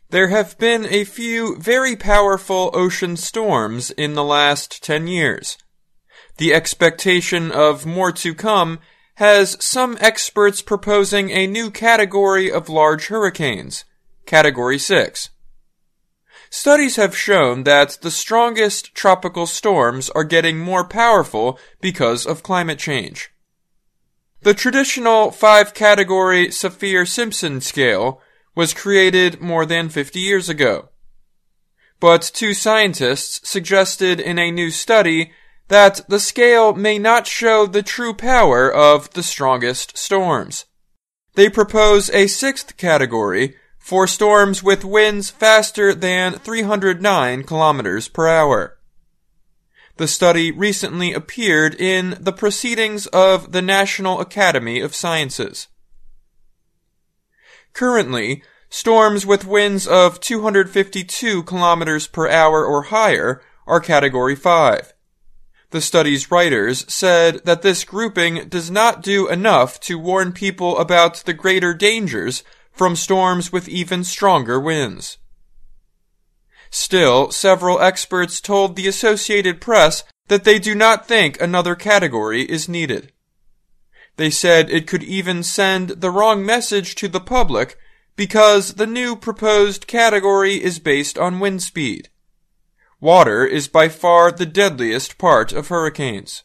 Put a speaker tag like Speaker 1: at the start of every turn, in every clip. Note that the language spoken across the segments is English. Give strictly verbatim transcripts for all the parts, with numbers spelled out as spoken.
Speaker 1: There have been a few very powerful ocean storms in the last ten years. The expectation of more to come has some experts proposing a new category of large hurricanes, Category six. Studies have shown that the strongest tropical storms are getting more powerful because of climate change. The traditional five-category Saffir-Simpson scale was created more than fifty years ago. But two scientists suggested in a new study that the scale may not show the true power of the strongest storms. They propose a sixth category for storms with winds faster than three hundred nine kilometers per hour. The study recently appeared in the Proceedings of the National Academy of Sciences. Currently, storms with winds of two hundred fifty-two kilometers per hour or higher are Category five. The study's writers said that this grouping does not do enough to warn people about the greater dangers from storms with even stronger winds. Still, several experts told the Associated Press that they do not think another category is needed. They said it could even send the wrong message to the public because the new proposed category is based on wind speed. Water is by far the deadliest part of hurricanes.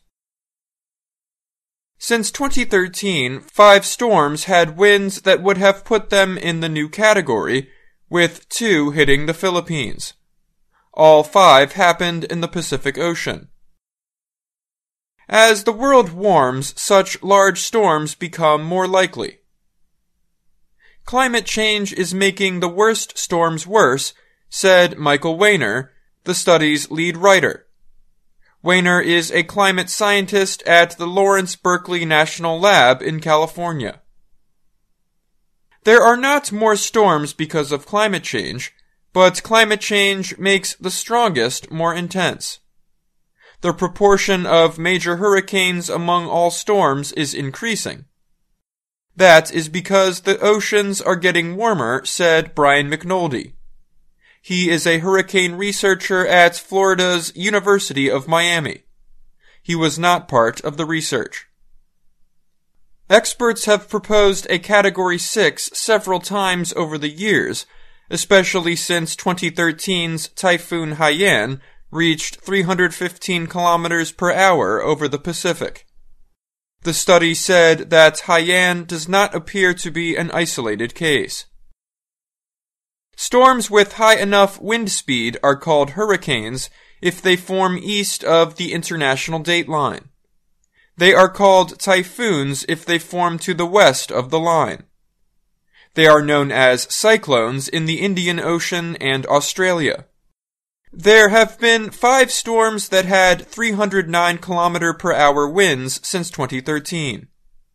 Speaker 1: Since twenty thirteen, five storms had winds that would have put them in the new category, with two hitting the Philippines. All five happened in the Pacific Ocean. As the world warms, such large storms become more likely. Climate change is making the worst storms worse, said Michael Wainer, the study's lead writer. Wainer is a climate scientist at the Lawrence Berkeley National Lab in California. There are not more storms because of climate change, but climate change makes the strongest more intense. The proportion of major hurricanes among all storms is increasing. That is because the oceans are getting warmer, said Brian McNulty. He is a hurricane researcher at Florida's University of Miami. He was not part of the research. Experts have proposed a Category six several times over the years, especially since twenty thirteen's Typhoon Haiyan reached three hundred fifteen kilometers per hour over the Pacific. The study said that Haiyan does not appear to be an isolated case. Storms with high enough wind speed are called hurricanes if they form east of the international date line. They are called typhoons if they form to the west of the line. They are known as cyclones in the Indian Ocean and Australia. There have been five storms that had three hundred nine kilometer per hour winds since twenty thirteen.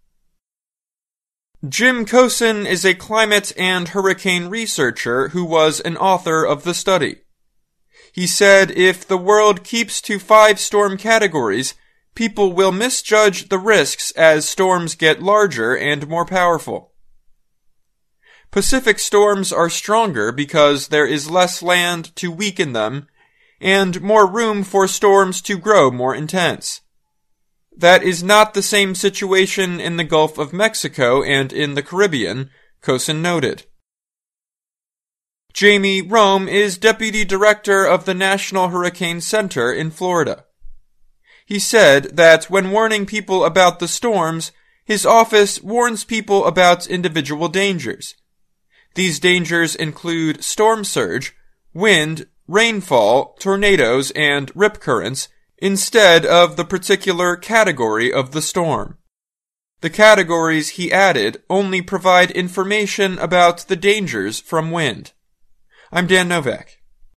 Speaker 1: Jim Cosin is a climate and hurricane researcher who was an author of the study. He said if the world keeps to five storm categories, people will misjudge the risks as storms get larger and more powerful. Pacific storms are stronger because there is less land to weaken them and more room for storms to grow more intense. That is not the same situation in the Gulf of Mexico and in the Caribbean, Cosin noted. Jamie Rome is Deputy Director of the National Hurricane Center in Florida. He said that when warning people about the storms, his office warns people about individual dangers. These dangers include storm surge, wind, rainfall, tornadoes, and rip currents, instead of the particular category of the storm. The categories, he added, only provide information about the dangers from wind. I'm Dan Novak.